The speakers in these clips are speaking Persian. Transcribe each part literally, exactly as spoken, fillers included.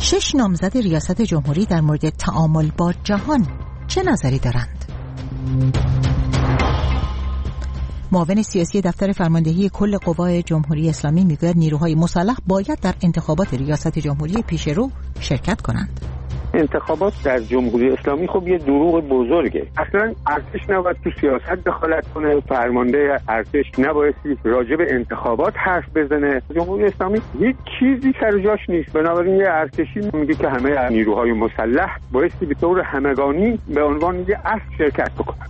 شش نامزد ریاست جمهوری در مورد تعامل با جهان چه نظری دارند؟ معاون سیاسی دفتر فرماندهی کل قوای جمهوری اسلامی میگوید نیروهای مسلح باید در انتخابات ریاست جمهوری پیشرو شرکت کنند. انتخابات در جمهوری اسلامی خب یه دروغ بزرگه. اصلا ارتش نباید تو سیاست دخالت کنه، فرمانده ارتش نبایستی راجع به انتخابات حرف بزنه. جمهوری اسلامی هیچ چیزی سر جاش نیست. بنابراین یه ارتشی میگه که همه نیروهای مسلح بایستی به طور همگانی به عنوان یه اصل شرکت بکنن.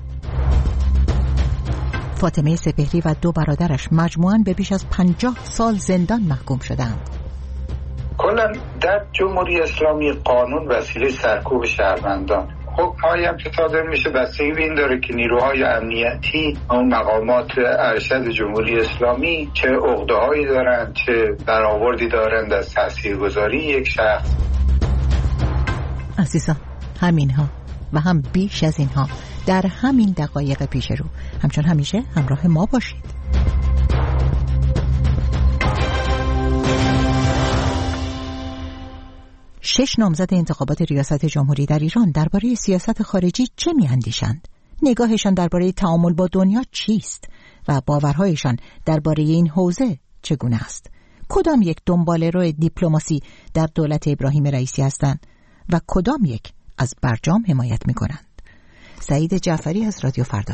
فاطمه سپهری و دو برادرش مجموعاً به بیش از پنجاه سال زندان محکوم شدند. کلا در جمهوری اسلامی قانون وسیله سرکوب شهروندان. خب آیم که صادر میشه بستگی به این داره که نیروهای امنیتی اون مقامات ارشد جمهوری اسلامی چه عقده‌هایی دارن، چه برآوردی دارند از تاثیرگذاری یک شخص. عزیزان، همینها و هم بیش از اینها در همین دقایق پیش رو همچون همیشه همراه ما باشید. شش نامزد انتخابات ریاست جمهوری در ایران درباره سیاست خارجی چه می‌اندیشند؟ نگاهشان درباره تعامل با دنیا چیست و باورهایشان درباره این حوزه چگونه است؟ کدام یک دنباله‌رو دیپلماسی در دولت ابراهیم رئیسی هستند و کدام یک از برجام حمایت می‌کنند؟ سعید جعفری از رادیو فردا.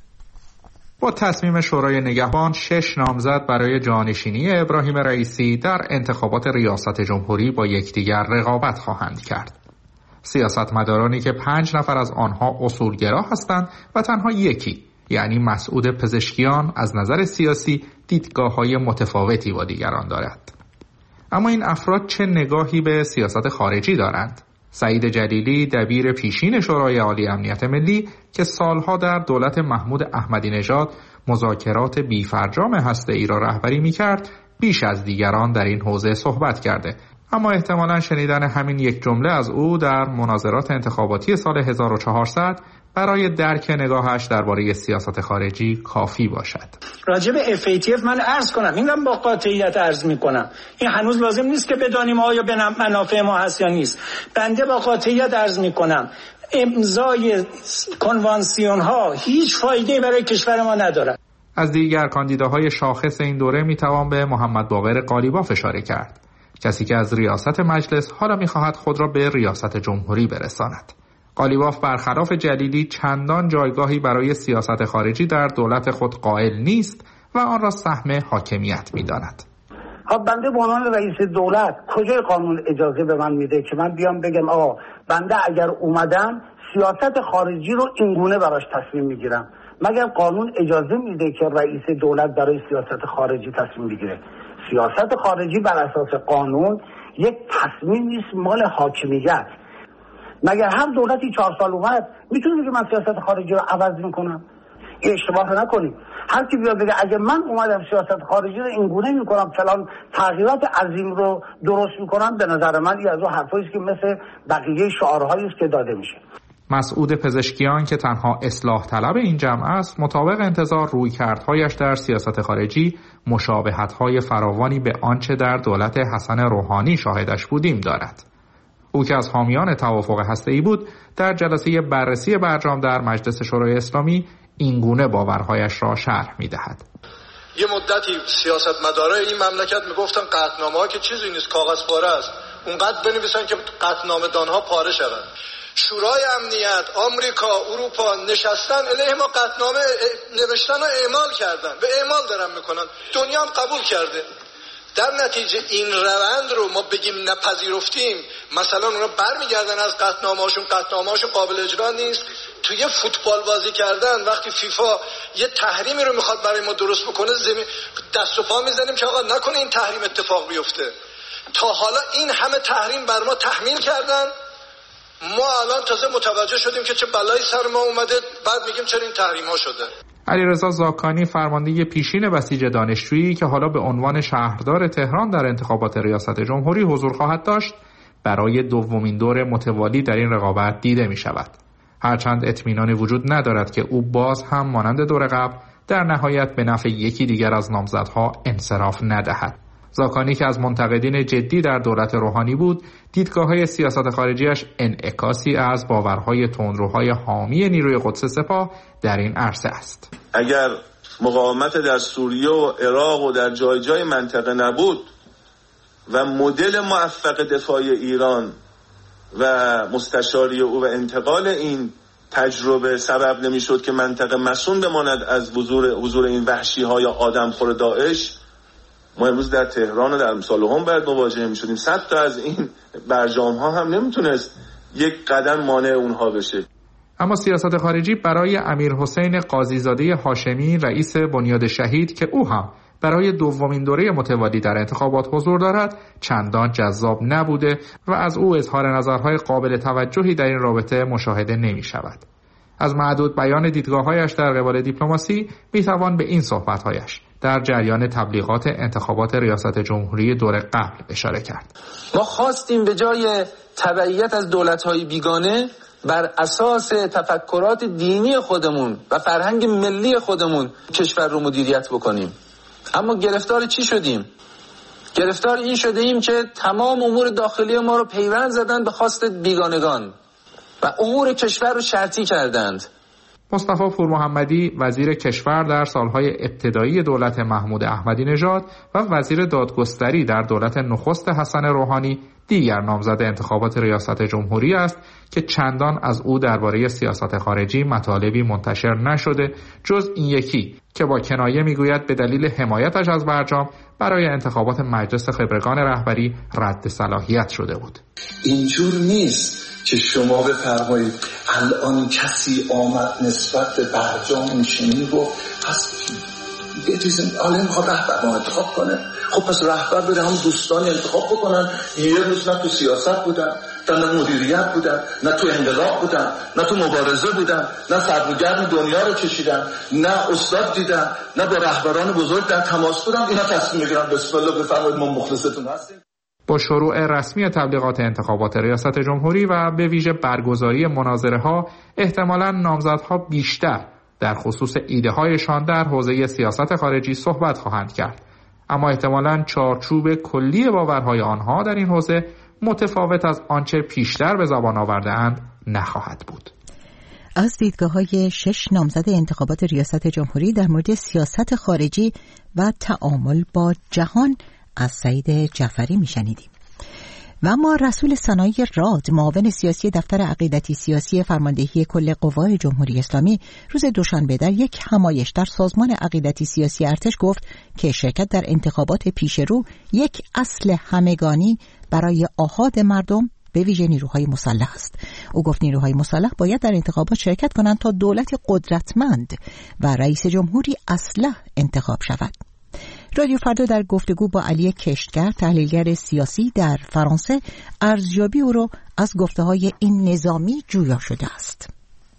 با تصمیم شورای نگهبان شش نامزد برای جانشینی ابراهیم رئیسی در انتخابات ریاست جمهوری با یکدیگر رقابت خواهند کرد. سیاستمدارانی که پنج نفر از آنها اصولگرا هستند و تنها یکی یعنی مسعود پزشکیان از نظر سیاسی دیدگاه‌های متفاوتی با دیگران دارد. اما این افراد چه نگاهی به سیاست خارجی دارند؟ سعید جلیلی دبیر پیشین شورای عالی امنیت ملی که سالها در دولت محمود احمدی نژاد مذاکرات بی‌فرجام هسته‌ای را رهبری می‌کرد، بیش از دیگران در این حوزه صحبت کرده. اما احتمالاً شنیدن همین یک جمله از او در مناظرات انتخاباتی سال هزار و چهارصد برای درک نگاهش درباره سیاست خارجی کافی باشد. راجع به اف ای تی اف من عرض کنم، اینم با قاطعیت عرض میکنم، این هنوز لازم نیست که بدانیم آیا به منافع ما هست یا نیست. بنده با قاطعیت عرض میکنم امضای کنوانسیون ها هیچ فایده برای کشور ما ندارد. از دیگر کاندیداهای شاخص این دوره میتوان به محمد باقر قالیباف اشاره کرد، کسی که از ریاست مجلس حالا میخواهد خود را به ریاست جمهوری برساند. قالیباف برخلاف جلیلی چندان جایگاهی برای سیاست خارجی در دولت خود قائل نیست و آن را سهم حاکمیت می‌داند. ها بنده به عنوان رئیس دولت کجای قانون اجازه به من میده که من بیام بگم آقا بنده اگر اومدم سیاست خارجی رو اینگونه براش تصمیم میگیرم؟ مگر قانون اجازه میده که رئیس دولت برای سیاست خارجی تصمیم بگیره؟ سیاست خارجی بر اساس قانون یک تصمیم نیست مال حاکمیت. مگر هر دولتی چهار سال اومد میتونه بگه من سیاست خارجی رو عوض میکنم؟ این اشتباه نکنیم. هر کی بیاد بگه اگه من اومدم سیاست خارجی رو اینگونه میکنم فلان تغییرات عظیم رو درست میکنم، به نظر من این از اون حرفایی است که مثل بقیه شعارهایی است که داده میشه. مسعود پزشکیان که تنها اصلاح طلب این جمع است، مطابق انتظار رویکردهایش در سیاست خارجی مشابهت‌های فراوانی به آنچه در دولت حسن روحانی شاهدش بودیم دارد. او که از حامیان توافق هسته‌ای بود، در جلسه بررسی برجام در مجلس شورای اسلامی اینگونه باورهایش را شرح می‌دهد. یه مدتی سیاستمدارای این مملکت میگفتن قطعنامه‌ها که چیزی نیست، کاغذ پاره است، اونقدر بنویسن که قطعنامه دانها پاره شوند. شورای امنیت آمریکا اروپا نشستن علیه ما قطعنامه نوشتن و اعمال کردن، به اعمال دارن میکنن، دنیا هم قبول کرده. در نتیجه این روند رو ما بگیم نپذیرفتیم، مثلا اونا برمیگردن از قطعنامه‌هاشون، قطعنامه‌هاشون قابل اجرا نیست. توی فوتبال بازی کردن وقتی فیفا یه تحریمی رو میخواد برای ما درست بکنه، زمین دست و پا میزنیم که آقا نکنه این تحریم اتفاق بیفته. تا حالا این همه تحریم بر ما تحمیل کردن، ما الان تازه متوجه شدیم که چه بلایی سر ما اومده، بعد میگیم چرا این تحریم‌ها شده. علیرضا زاکانی فرمانده پیشین بسیج دانشجویی که حالا به عنوان شهردار تهران در انتخابات ریاست جمهوری حضور خواهد داشت، برای دومین دور متوالی در این رقابت دیده می شود. هرچند اطمینانی وجود ندارد که او باز هم مانند دور قبل در نهایت به نفع یکی دیگر از نامزدها انصراف ندهد. زاکانی که از منتقدین جدی در دولت روحانی بود، دیدگاه‌های سیاست خارجیش انعکاسی از باورهای تندروهای حامی نیروی قدس سپاه در این عرصه است. اگر مقاومت در سوریه و عراق و در جای جای منطقه نبود و مدل موفق دفاعی ایران و مستشاری او و انتقال این تجربه سبب نمی‌شد که منطقه مسون بماند از حضور حضور این وحشی‌ها یا آدمخور داعش، ما امروز در تهران و در امثال هم باید مواجه می‌شدیم. صد تا از این برجام‌ها هم نمیتونست یک قدم مانع اونها بشه. اما سیاست خارجی برای امیر حسین قاضیزاده هاشمی رئیس بنیاد شهید که او هم برای دومین دوره متوالی در انتخابات حضور دارد چندان جذاب نبوده و از او اظهار نظرهای قابل توجهی در این رابطه مشاهده نمی شود. از معدود بیان دیدگاه‌هایش در قبال دیپلماسی می توان به این صحبت‌هایش در جریان تبلیغات انتخابات ریاست جمهوری دور قبل اشاره کرد. ما خواستیم به جای تبعیت از دولت‌های بیگانه بر اساس تفکرات دینی خودمون و فرهنگ ملی خودمون کشور رو مدیریت بکنیم. اما گرفتار چی شدیم؟ گرفتار این شده ایم که تمام امور داخلی ما رو پیوند زدن به خواست بیگانگان و امور کشور رو شرطی کردند. مصطفی پورمحمدی وزیر کشور در سالهای ابتدایی دولت محمود احمدی نژاد و وزیر دادگستری در دولت نخست حسن روحانی دیگر نامزد انتخابات ریاست جمهوری است که چندان از او درباره سیاست خارجی مطالبی منتشر نشده جز این یکی که با کنایه میگوید به دلیل حمایتش از برجام برای انتخابات مجلس خبرگان رهبری رد صلاحیت شده بود. اینجور نیست که شما بفرمایید الان کسی آمد نسبت به برجام میشینی و پس بتیزن الان میخواد رهبر ما انتخاب کنه. خب پس رهبر بره هم دوستانی انتخاب بکنن. یه روز نه تو سیاست بودن، نه مدیریت بودن، نه تو انقلاب بودن، نه تو مبارزه بودن، نه سرگرم دنیا رو کشیدن، نه استاد دیدن، نه با رهبران بزرگ در تماس بودن. اینا تصمیم میگیرن بسم الله بفرمایید ما مخلصتون هستیم. با شروع رسمی تبلیغات انتخابات ریاست جمهوری و به ویژه برگزاری مناظره‌ها احتمالاً نامزدها بیشتر در خصوص ایده‌هایشان در حوزه سیاست خارجی صحبت خواهند کرد، اما احتمالاً چارچوب کلی باورهای آنها در این حوزه متفاوت از آنچه پیشتر به زبان آورده‌اند نخواهد بود. از دیدگاه‌های شش نامزد انتخابات ریاست جمهوری در مورد سیاست خارجی و تعامل با جهان از سعید جعفری میشنیدیم. و اما رسول صنایع راد، معاون سیاسی دفتر عقیدتی سیاسی فرماندهی کل قوای جمهوری اسلامی، روز دوشنبه در یک همایش در سازمان عقیدتی سیاسی ارتش گفت که شرکت در انتخابات پیشرو یک اصل همگانی برای آحاد مردم به ویژه نیروهای مسلح است. او گفت نیروهای مسلح باید در انتخابات شرکت کنند تا دولت قدرتمند و رئیس جمهوری اصلح انتخاب شود. رادیو فردا در گفتگو با علی کشتگر، تحلیلگر سیاسی در فرانسه، ارزیابی او را از گفته‌های این نظامی جویا شده است.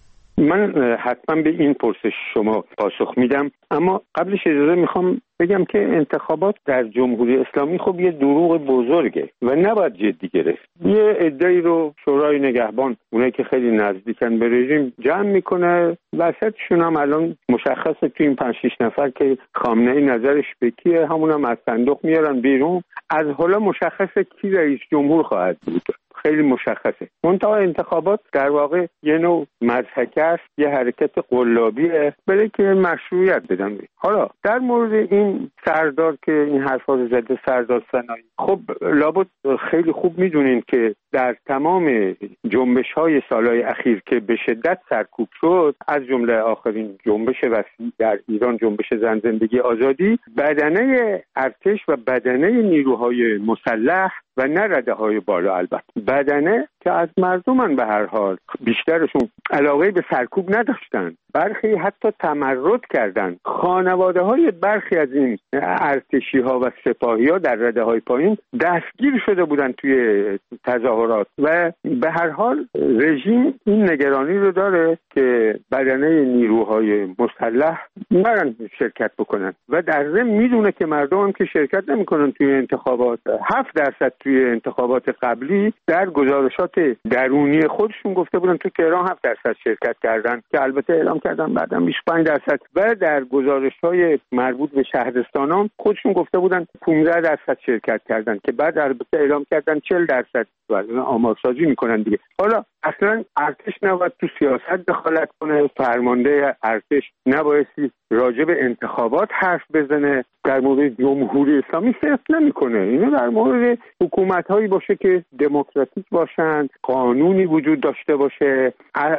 من حتما به این پرسش شما پاسخ میدم، اما قبلش اجازه میخوام بگم که انتخابات در جمهوری اسلامی خب یه دروغ بزرگه و نباید جدی گرفت. یه عده‌ای رو شورای نگهبان، اونایی که خیلی نزدیکن به رژیم، جمع میکنه، وسطشون هم الان مشخصه تو این پنج شش نفر که خامنه‌ای نظرش به کیه، همون هم از صندوق میارن بیرون. از حالا مشخصه کی رئیس جمهور خواهد بود، خیلی مشخصه. منتها انتخابات در واقع یه نوع مضحکه است، یه حرکت قلابیه برای که مشروعیت بدن. حالا در مورد این سردار که این حرفا رو زده، سردار صنایع، خب لابد خیلی خوب میدونین که در تمام جنبش‌های سالهای اخیر که به شدت سرکوب شد، از جمله آخرین جنبش وسیع در ایران، جنبش زن زندگی آزادی، بدنه ارتش و بدنه نیروهای مسلح و نه رده‌های بالا، البته بدنه که از مردمان به هر حال بیشترشون علاقه به سرکوب نداشتن، برخی حتی تمرد کردند. خانواده‌های برخی از این ارتشی‌ها و سپاهی‌ها در رده‌های پایین دستگیر شده بودند توی تظاهرات و به هر حال رژیم این نگرانی رو داره که بدنه نیروهای مسلح نرن شرکت بکنن و در ضمن میدونه که مردم هم که شرکت نمی‌کنن توی انتخابات، هفت درصد توی انتخابات قبلی در گزارشات انتخابات درونی خودشون گفته بودن تو تهران هفت درصد شرکت کردن که البته اعلام کردن بعداً بیست و پنج درصد و در گزارش‌های مربوط به شهرستانان خودشون گفته بودن پانزده درصد شرکت کردن که بعد البته اعلام کردن چهل درصد آمارسازی میکنن دیگه. حالا اصلا ارتش نباید تو سیاست دخالت کنه، فرمانده ارتش نبایستی راجع به انتخابات حرف بزنه، در مورد جمهوری اسلامی صرف نمیکنه. اینا در مورد حکومت‌هایی باشه که دموکراتیک باشن، قانونی وجود داشته باشه،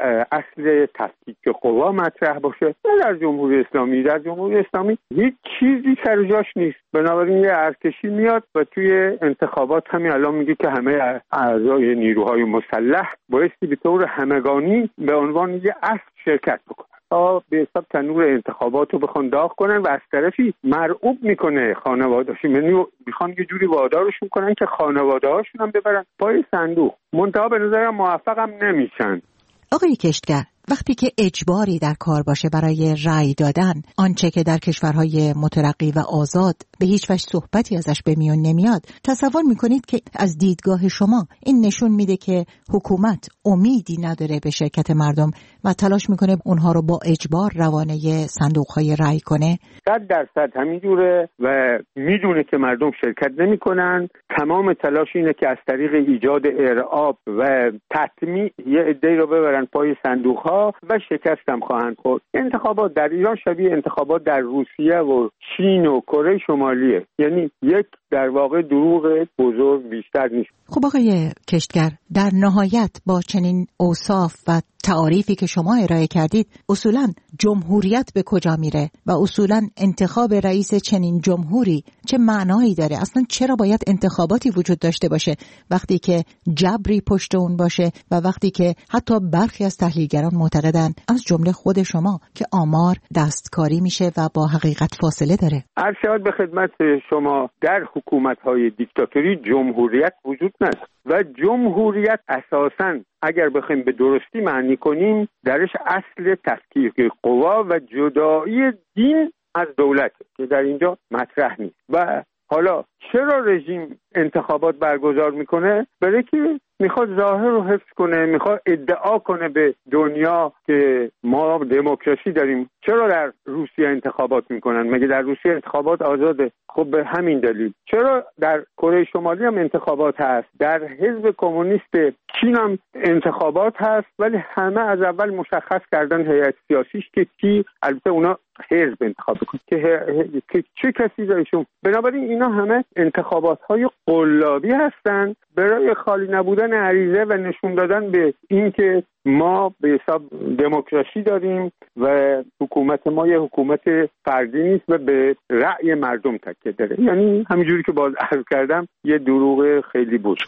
اصل تفکیک قوا مطرح باشه. نه در جمهوری اسلامی، در جمهوری اسلامی هیچ چیزی سر جاش نیست. بنابراین یه ارتشی میاد و توی انتخابات همین الان میگه که همه اعضای نیروهای مسلح بایستی به طور همگانی به عنوان یه اصل شرکت بکنن تا به حساب تنور انتخابات رو بخوان داغ کنن و از طرفی مرعوب میکنه خانواده‌هاشون، یعنی میخوان یه جوری وادارشون کنن که خانواده‌هاشون هم ببرن پای صندوق. منتها به نظرم موفقم نمیشن. آقای کشتگر، وقتی که اجباری در کار باشه برای رأی دادن، آنچه که در کشورهای مترقی و آزاد به هیچ وجه صحبتی ازش به میون نمیاد، تصور میکنید که از دیدگاه شما این نشون میده که حکومت امیدی نداره به شرکت مردم و تلاش میکنه اونها رو با اجبار روانه صندوقهای رأی کنه؟ صد درصد همینجوره و میدونه که مردم شرکت نمیکنن. تمام تلاش اینه که از طریق ایجاد ارعاب و تطمیع یه عده‌ای رو ببرن پای صندوقها و شکست هم خواهند خورد. انتخابات در ایران شبیه انتخابات در روسیه و چین و کره شمالیه، یعنی یک در واقع دروغ بزرگ بیشتر نیست. خب آقای کشتگر، در نهایت با چنین اوصاف و تعاریفی که شما ارائه کردید، اصولاً جمهوریت به کجا میره و اصولاً انتخاب رئیس چنین جمهوری چه معنایی داره؟ اصلاً چرا باید انتخاباتی وجود داشته باشه وقتی که جبری پشت اون باشه و وقتی که حتی برخی از تحلیلگران معتقدن از جمله خود شما که آمار دستکاری میشه و با حقیقت فاصله داره؟ عرض شود به خدمت شما در حکومت‌های دیکتاتوری جمهوریت وجود نداره و جمهوریت اساساً اگر بخوایم به درستی معنی کنیم درش اصل تفکیک قوا و جدایی دین از دولت که در اینجا مطرح نیست. و حالا چرا رژیم انتخابات برگزار میکنه؟ برای که میخواد ظاهر رو حفظ کنه، میخواد ادعا کنه به دنیا که ما دموکراسی داریم. چرا در روسیه انتخابات میکنن؟ مگه در روسیه انتخابات آزاده؟ خب به همین دلیل. چرا در کره شمالی هم انتخابات هست؟ در حزب کمونیست چین هم انتخابات هست، ولی همه از اول مشخص کردن هیئت سیاسیش که کی، البته اونا حزب انتخاب کنه که, که چه کسی رئیسشون. بنابراین اینا همه انتخابات‌های قلابی هستن برای خالی نبودن عریضه و نشون دادن به این که ما به حساب دموکراسی داریم و حکومت ما یه حکومت فردی نیست و به رأی مردم تکیه داره. یعنی همینجوری که باز عرض کردم یه دروغ خیلی بزرگ.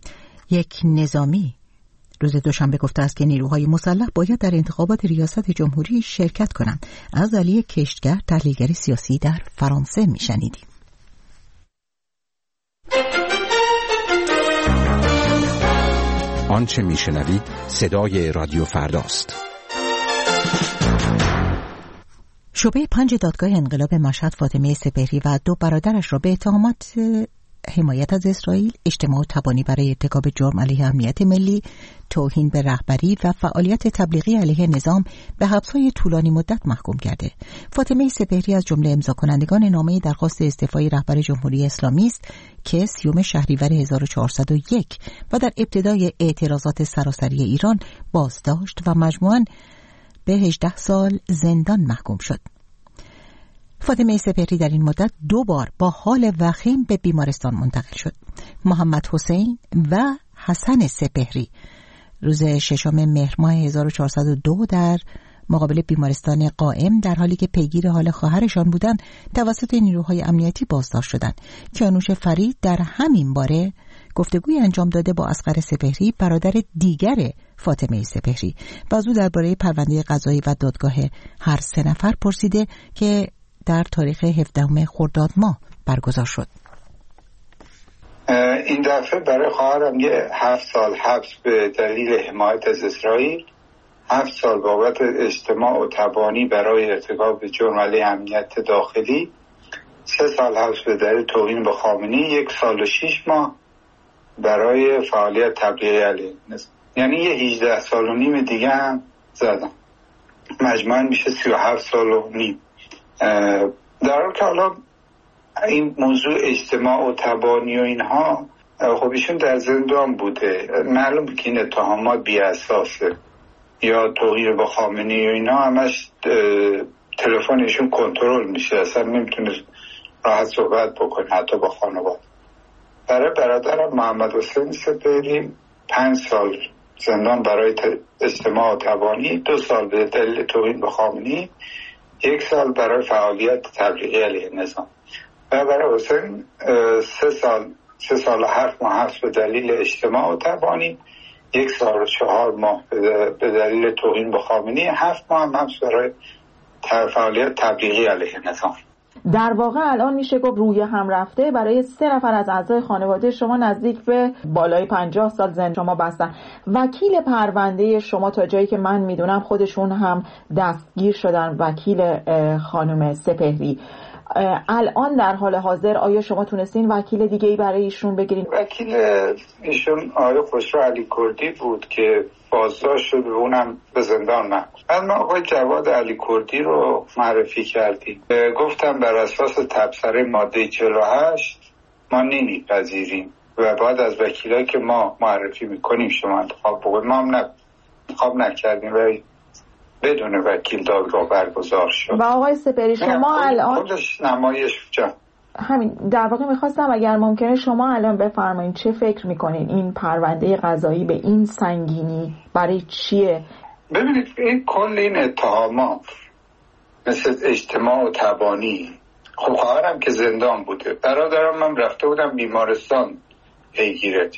یک نظامی روز دوشنبه گفته است که نیروهای مسلح باید در انتخابات ریاست جمهوری شرکت کنند. از علی کشتگر، تحلیلگر سیاسی در فرانسه، میشنیدیم. آنچه میشنوید صدای رادیو فرداست. شعبه پنج دادگاه انقلاب مشهد فاطمه سپهری و دو برادرش را به اتهامات حمایت از اسرائیل، اجتماع و تبانی برای ارتکاب جرم علیه امنیت ملی، توهین به رهبری و فعالیت تبلیغی علیه نظام به حبس‌های طولانی مدت محکوم کرده. فاطمه سپهری از جمله امضا کنندگان نامه درخواست استعفای رهبر جمهوری اسلامی است که سیوم شهریور هزار و چهارصد و یک و در ابتدای اعتراضات سراسری ایران بازداشت و مجموعاً به هجده سال زندان محکوم شد. فاطمه سپهری در این مدت دو بار با حال وخیم به بیمارستان منتقل شد. محمد حسین و حسن سپهری روز ششم مهر ماه هزار و چهارصد و دو در مقابل بیمارستان قائم در حالی که پیگیر حال خواهرشان بودند توسط نیروهای امنیتی بازداشت شدند. کیانوش فرید در همین باره گفتگوی انجام داده با اصغر سپهری، برادر دیگر فاطمه سپهری، و از او درباره پرونده قضایی و دادگاه هر سه نفر پرسیده که در تاریخ هفدهم خرداد ماه برگزار شد. این دفعه برای خواهرم یه هفت سال حبس به دلیل حمایت از اسرائیل، هفت سال بابت اجتماع و تبانی برای ارتکاب جرم علیه امنیت داخلی، سه سال حبس به دلیل توهین به خامنه‌ای، یک سال و شش ماه برای فعالیت تبلیغی علیه نظام. یعنی یه هجده سال و نیم دیگه هم زدم، مجموعاً میشه سی و هفت سال و نیم. در حال که حالا این موضوع اجتماع و تبانی و اینها، خب ایشون در زندان بوده، معلوم که این اتهامات بی اساسه، یا توهین به خامنه‌ای و اینا همش تلفنشون کنترل میشه، اصلا نمیتونه راحت صحبت بکنه حتی با خانواده. برای برادرم محمد حسین سپهری پنج سال زندان برای اجتماع و تبانی، دو سال به دلیل توهین به خامنه‌ای، یک سال برای فعالیت تبلیغی علیه نظام. و برای حسین سه سال سه سال و هفت ماه حبس به دلیل اجتماع و تبانی، یک سال و چهار ماه به دلیل توهین به خامنه‌ای، هفت ماه هم حبس برای فعالیت تبلیغی علیه نظام. در واقع الان میشه گفت روی هم رفته برای سه نفر از اعضای خانواده شما نزدیک به بالای پنجاه سال زندان شما بستن. وکیل پرونده شما تا جایی که من میدونم خودشون هم دستگیر شدن، وکیل خانم سپهری. الان در حال حاضر آیا شما تونستین وکیل دیگه‌ای برای ایشون بگیرین؟ وکیل ایشون آقای خسرو علی کردی بود که بازداشت شد و اونم به زندان محکوم. بعد ما آقای جواد علی کردی رو معرفی کردیم، گفتم بر اساس تبصره ماده چهل و هشت ما نمیپذیریم و بعد از وکیلایی که ما معرفی میکنیم شما انتخاب بکنید. ما هم انتخاب نکردیم و بدون وکیل دادگاه برگزار شد. و آقای سپهری شما الان خودش نمایش جان همین در واقع میخواستم اگر ممکنه شما الان بفرمایید چه فکر میکنین این پرونده قضایی به این سنگینی برای چیه؟ ببینید این کل این اتهامات مثل اجتماع و تبانی، خب خواهرم که زندان بوده، برادرم هم رفته بودم بیمارستان پیگیرد.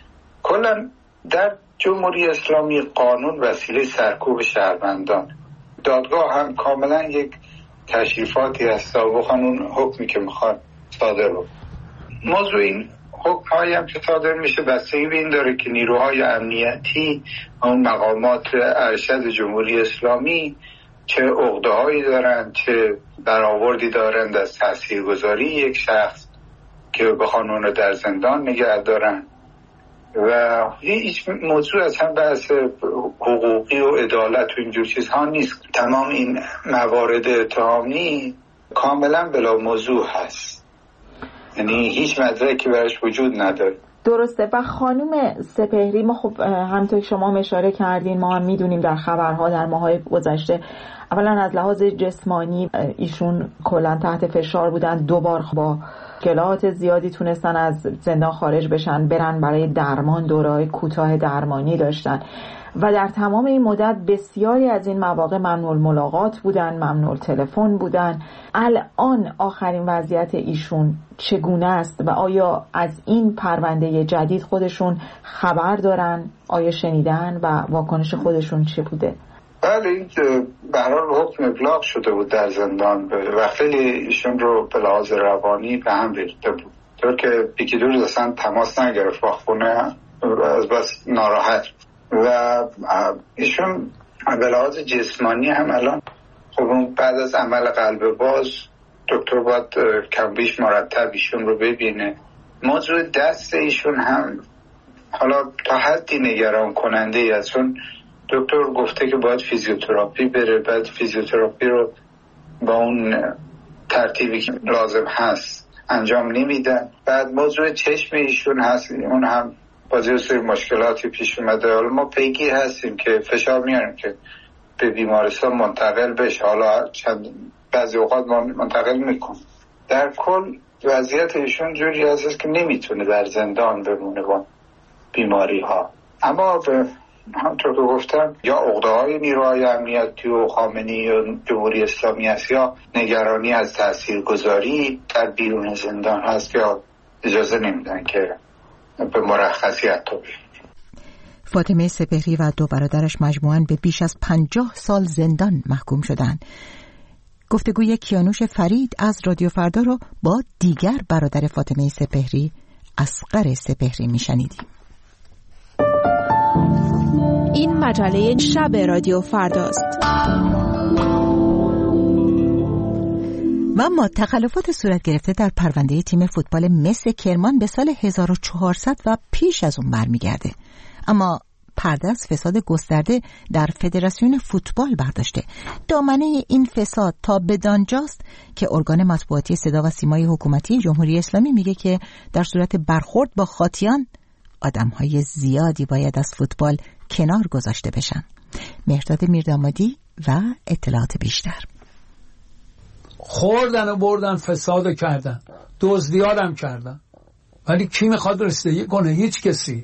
کلا در جمهوری اسلامی قانون وسیله سرکوب شهروندان، دادگاه هم کاملا یک تشریفاتی هست و قانون حکمی که میخواد صادر بود. موضوع این حکم هایی هم که صادر میشه بستگی به این داره که نیروهای امنیتی، اون مقامات ارشد جمهوری اسلامی چه عقده‌هایی دارن، چه برآوردی دارند از تاثیرگذاری یک شخص که بخوان اون رو در زندان نگه دارن. و هیچ موضوع اصلا بحث حقوقی و عدالت و اینجور چیزها نیست. تمام این موارد اتهامی کاملا بلا موضوع هست، یعنی هیچ مدرکی برش وجود نداره. درسته. و خانم سپهری ما خب همونطور که شما اشاره کردین ما هم میدونیم در خبرها در ماهای گذشته اولا از لحاظ جسمانی ایشون کلا تحت فشار بودن، دوبار با مشکلات زیادی تونستن از زندان خارج بشن، برن برای درمان، دوره‌های کوتاه درمانی داشتن و در تمام این مدت بسیاری از این مواقع ممنوع ملاقات بودن، ممنوع تلفن بودن. الان آخرین وضعیت ایشون چگونه است و آیا از این پرونده جدید خودشون خبر دارن؟ آیا شنیدن و واکنش خودشون چه بوده؟ بله، این به هر حال حکم ابلاغ شده بود در زندان و خیلی ایشون رو به لحاظ روانی به هم ریخته بود، طور که یکی دو روز اصلا تماس نگرفت با خونه، از بس ناراحت. و ایشون به لحاظ جسمانی هم الان خب بعد از عمل قلب باز دکتر باید کم بیش مرتب ایشون رو ببینه. موضوع دست ایشون هم حالا تا حدی نگران کننده ای است، چون دکتر گفته که باید فیزیوتراپی بره، بعد فیزیوتراپی رو با اون ترتیبی که لازم هست انجام نمیدن. بعد موضوع چشم ایشون هست، اون هم بازی سری مشکلاتی پیش اومده. حالا ما پیگیر هستیم که فشار میاریم که به بیمارستان منتقل بشه، حالا چند بعضی اوقات منتقل میکن. در کل وضعیت ایشون جوری هست که نمیتونه در زندان بمونه با بیماری ها. اما به همطور که گفتم یا عقده‌های نیروهای امنیتی و خامنه‌ای و جمهوری اسلامی هست یا نگرانی از تاثیرگذاری در بیرون زندان هست که اجازه نمیدن که به مرخصی حتی. فاطمه سپهری و دو برادرش مجموعاً به بیش از پنجاه سال زندان محکوم شدند. گفتگوی کیانوش فرید از رادیو فردا رو با دیگر برادر فاطمه سپهری، اصغر سپهری میشنیدیم. این مجله شب رادیو فرداست. و اما تخلفات صورت گرفته در پرونده تیم فوتبال مس کرمان به سال هزار و چهارصد و پیش از اون برمیگرده. اما پرده از فساد گسترده در فدراسیون فوتبال برداشته. دامنه این فساد تا بدانجاست که ارگان مطبوعاتی صدا و سیمای حکومتی جمهوری اسلامی میگه که در صورت برخورد با خاطیان آدم‌های زیادی باید از فوتبال کنار گذاشته بشن. مهرداد میردامادی و اطلاعات بیشتر. خوردن و بردن، فساد کردن، دزدیارم کردن، ولی کی میخواد رسیدگی کنه؟ هیچ کسی.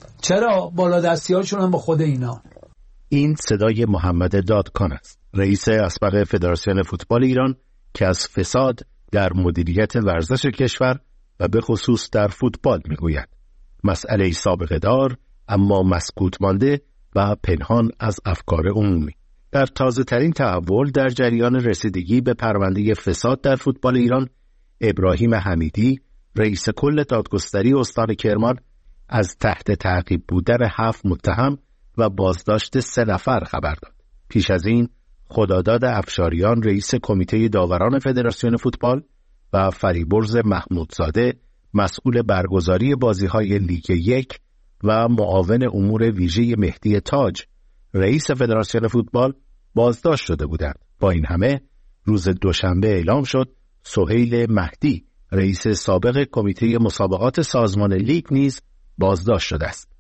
چرا؟ بالا دستی هاشون هم با خود اینا. این صدای محمد دادکان است، رئیس اسبق فدراسیون فوتبال ایران که از فساد در مدیریت ورزش کشور و به خصوص در فوتبال میگوید. مسئله سابقه دار اما مسکوت مانده و پنهان از افکار عمومی. در تازه ترین تحول در جریان رسیدگی به پرونده فساد در فوتبال ایران، ابراهیم حمیدی، رئیس کل دادگستری استان کرمان، از تحت تعقیب بودن هفت متهم و بازداشت سه نفر خبر داد. پیش از این خداداد افشاریان، رئیس کمیته داوران فدراسیون فوتبال، و فریبرز محمودزاده، مسئول برگزاری بازی‌های لیگ یک و معاون امور ویژه مهدی تاج، رئیس فدراسیون فوتبال، بازداشت شده بودند. با این همه روز دوشنبه اعلام شد سهیل مهدی، رئیس سابق کمیته مسابقات سازمان لیگ نیز بازداشت شده است.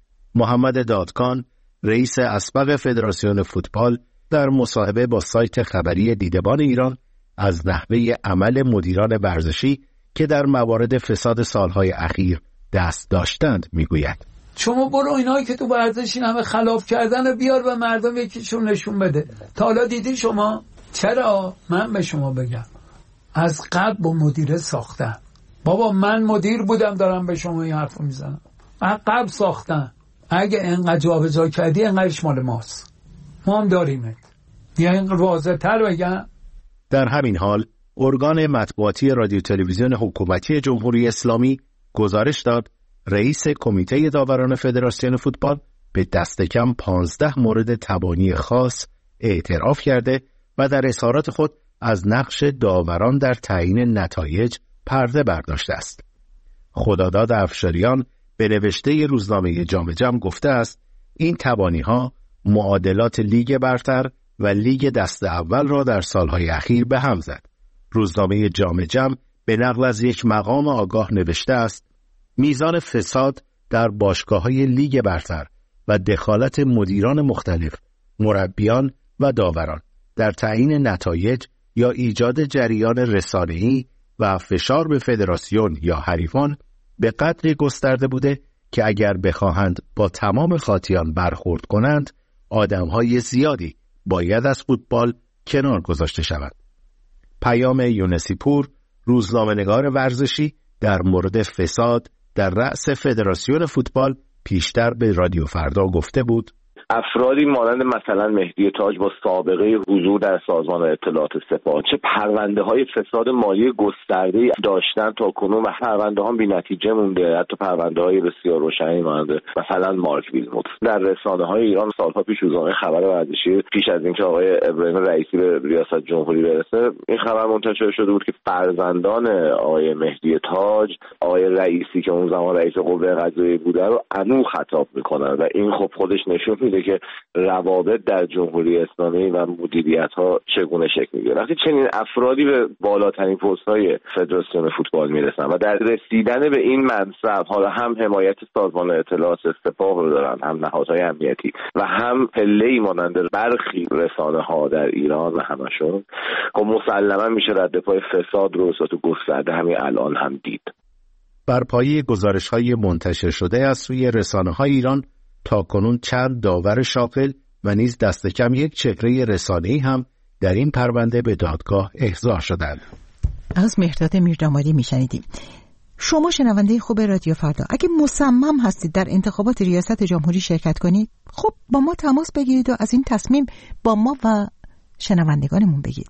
محمد دادکان، رئیس اسبق فدراسیون فوتبال، در مصاحبه با سایت خبری دیدبان ایران از نحوه عمل مدیران ورزشی که در موارد فساد سالهای اخیر دست داشتند میگوید: شما برو اینایی که تو ورزش این همه خلاف کردن و بیار به مردم یکیشون نشون بده. تا حالا دیدی شما؟ چرا؟ من به شما بگم از قبل با مدیره ساختن. بابا من مدیر بودم دارم به شما این حرفو میزنم. از قبل ساختن. اگه اینقدر جابجا کردی اینقدرش مال ماست، ما هم داریمت. یا این واضح تر بگم. در همین حال ارگان مطبوعاتی رادیو تلویزیون حکومتی جمهوری اسلامی گزارش داد رئیس کمیته داوران فدراسیون فوتبال به دست کم پانزده مورد تبانی خاص اعتراف کرده و در اظهارات خود از نقش داوران در تعیین نتایج پرده برداشته است. خداداد افشاریان به نوشته روزنامه جام جم گفته است این تبانی‌ها معادلات لیگ برتر و لیگ دست اول را در سالهای اخیر به هم زد. روزنامه جام جم به نقل از یک مقام آگاه نوشته است میزان فساد در باشگاه‌های لیگ برتر و دخالت مدیران مختلف، مربیان و داوران در تعیین نتایج یا ایجاد جریان رسانه‌ای و فشار به فدراسیون یا حریفان به قدری گسترده بوده که اگر بخواهند با تمام خاطیان برخورد کنند، آدم‌های زیادی باید از فوتبال کنار گذاشته شود. پیام یونسی پور، روزنامه‌نگار ورزشی، در مورد فساد در رأس فدراسیون فوتبال پیشتر به رادیو فردا گفته بود: افرادی مانند مثلا مهدی تاج با سابقه حضور در سازمان اطلاعات سپاه چه پرونده های فساد مالی گسترده‌ای داشتن تا کنون و پرونده ها بی‌نتیجه مونده. حتی پرونده های بسیار روشنی مانند مثلا مارک ویلموت در رسانه های ایران سالها پیش روزنامه خبر ورزشی پیش از اینکه آقای ابراهیم رئیسی به ریاست جمهوری برسه این خبر منتشر شده بود که فرزندان آقای مهدی تاج آقای رئیسی که اون زمان رئیس قوه قضاییه بوده رو انو خطاب میکنن و این خب خودش نشون میده که روابط در جمهوری اسلامی و مدیریت‌ها چگونه شکل می‌گیره. وقتی چنین افرادی به بالاترین پست‌های فدراسیون فوتبال میرسن و در رسیدن به این منصب حالا هم حمایت سازمان اطلاعات سپاه رو دارن، هم نهادهای امنیتی و هم پله‌ای مانند برخی رسانه‌ها در ایران و همشون، خب مسلماً میشه رد پای فساد رو به صورت گسترده همین الان هم دید. بر پایه گزارش‌های منتشر شده از سوی رسانه‌های ایران تا کنون چند داور شاغل و نیز دست کم یک چهره رسانه‌ای هم در این پرونده به دادگاه احضار شدند. از مهرداد میردامادی میشنیدیم. شما شنونده خوب رادیو فردا، اگه مصمم هستید در انتخابات ریاست جمهوری شرکت کنید، خب با ما تماس بگیرید و از این تصمیم با ما و شنوندگانمون بگید.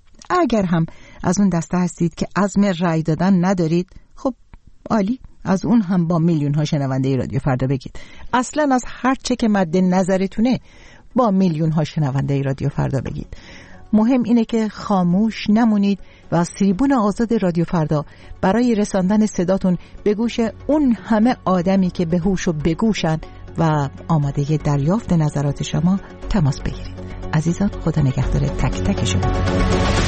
اگر هم از اون دسته هستید که عزم رأی دادن ندارید، خب عالی، از اون هم با میلیون ها شنونده رادیو فردا بگید. اصلا از هر چه که مد نظرتونه با میلیون ها شنونده رادیو فردا بگید. مهم اینه که خاموش نمونید و از تریبون آزاد رادیو فردا برای رساندن صداتون به گوش اون همه آدمی که به هوش و بگوشن و آماده دریافت نظرات شما تماس بگیرید. عزیزان، خدا نگهدار تک تک شما.